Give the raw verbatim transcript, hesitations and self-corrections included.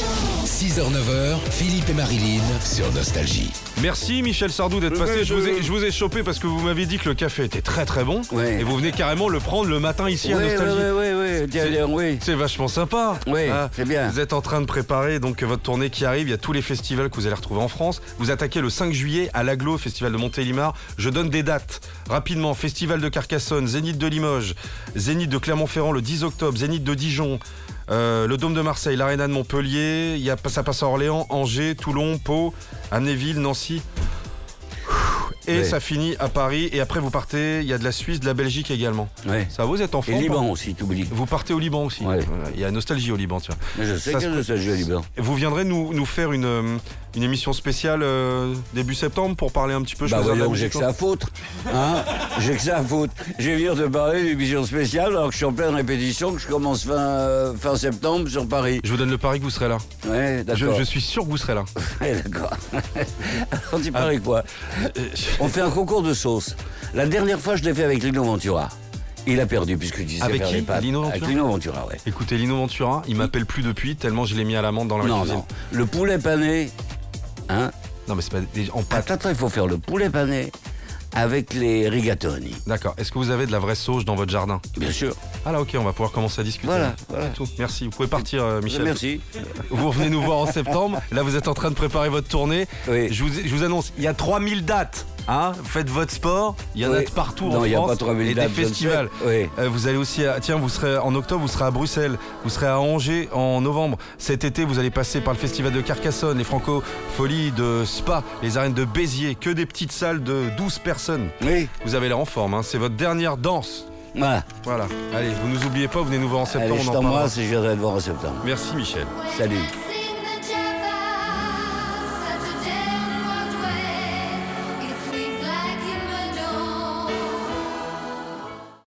six heures neuf heures, Philippe et Marilyn sur Nostalgie. Merci Michel Sardou d'être passé. Ouais, je, je... vous ai, je vous ai chopé parce que vous m'avez dit que le café était très très bon. Ouais. Et vous venez carrément le prendre le matin ici ouais, à Nostalgie. Oui, oui, oui, c'est, oui. c'est vachement sympa. Oui, ah, c'est bien. Vous êtes en train de préparer donc votre tournée qui arrive. Il y a tous les festivals que vous allez retrouver en France. Vous attaquez le cinq juillet à l'Aglo, Festival de Montélimar. Je donne des dates rapidement. Festival de Carcassonne, Zénith de Limoges, Zénith de Clermont-Ferrand le dix octobre, Zénith de Dijon. Euh, le Dôme de Marseille, l'Arena de Montpellier, il y a, ça passe à Orléans, Angers, Toulon, Pau, Amnéville, Nancy. Et ouais. Ça finit à Paris. Et après, vous partez, il y a de la Suisse, de la Belgique également. Ouais. Ça, vous êtes en France. Et Liban aussi, tu oublies. Vous partez au Liban aussi. Ouais. Il y a Nostalgie au Liban, tiens. Mais je sais qu'il y a Nostalgie au Liban. Vous viendrez nous, nous faire une, une émission spéciale euh, début septembre pour parler un petit peu. Bah voyons, j'ai que ça à foutre. Hein j'ai que ça à foutre. Je vais venir te parler d'une émission spéciale alors que je suis en pleine répétition, que je commence fin, euh, fin septembre sur Paris. Je vous donne le pari que vous serez là. Ouais, d'accord. Je, je suis sûr que vous serez là. Ouais, d'accord. Alors, tu paries ah. quoi On fait un concours de sauce. La dernière fois, je l'ai fait avec Lino Ventura. Il a perdu puisque tu sais avec faire qui les pâtes. Lino Ventura. Avec Lino Ventura, ouais. Écoutez, Lino Ventura, il m'appelle plus depuis tellement je l'ai mis à l'amende dans la non, cuisine. Non, le poulet pané, hein. Non, mais c'est pas des, en pâte. Attends, il faut faire le poulet pané avec les rigatoni. D'accord. Est-ce que vous avez de la vraie sauge dans votre jardin? Bien sûr. Ah là, ok, on va pouvoir commencer à discuter. Voilà, voilà. C'est tout. Merci. Vous pouvez partir, euh, Michel. Merci. Vous revenez nous voir en septembre. Là, vous êtes en train de préparer votre tournée. Oui. Je vous, je vous annonce, il y a trois mille dates. Hein, faites votre sport, il y en oui. a de partout non, en y a France pas trois mille et dates, des festivals. Oui. Euh, vous allez aussi, à, tiens, vous serez en octobre, vous serez à Bruxelles, vous serez à Angers en novembre. Cet été, vous allez passer par le festival de Carcassonne, les Franco-Folies de Spa, les arènes de Béziers, que des petites salles de douze personnes. Oui. Vous avez l'air en forme, hein. C'est votre dernière danse. Voilà. Voilà. Allez, vous nous oubliez pas, vous venez nous voir en septembre. Allez, je t'embrasse et je viendrai te voir en septembre. Merci Michel. Salut.